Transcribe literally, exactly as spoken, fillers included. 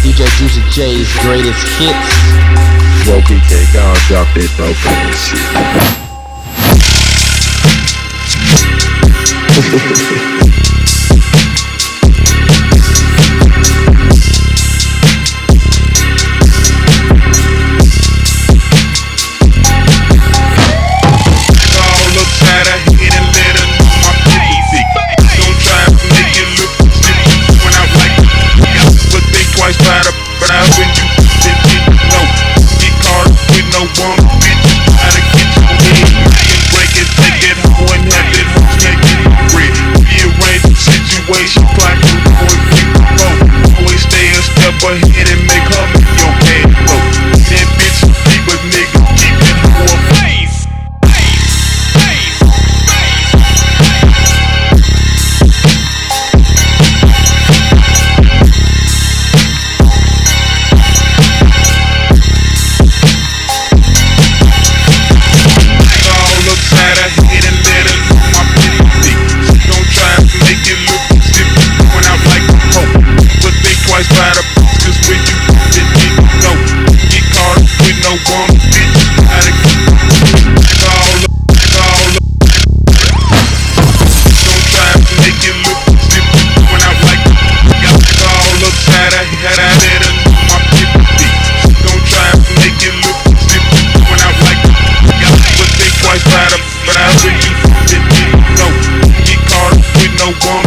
D J Juicy J's greatest hits. Yo, B K, go and drop that dope ass shit. But I when you did you know, get caught with no one bitch. Gotta get your head and break it, take it home and have that hoe snake in the bread. Rearrange the situation, clock you going people low. Always stay a step ahead and make her make your head low. That bitch keep a nigga, keep that hoe a face. Twice by the cause when you did you know, get caught with no one bitch. Gotta get all up, all up. Don't try to make it look stupid when I like got all upside. I had I let her know my fifty. Don't try to make it look stupid when I like got but they twice by the but I really did you know, get caught with no one.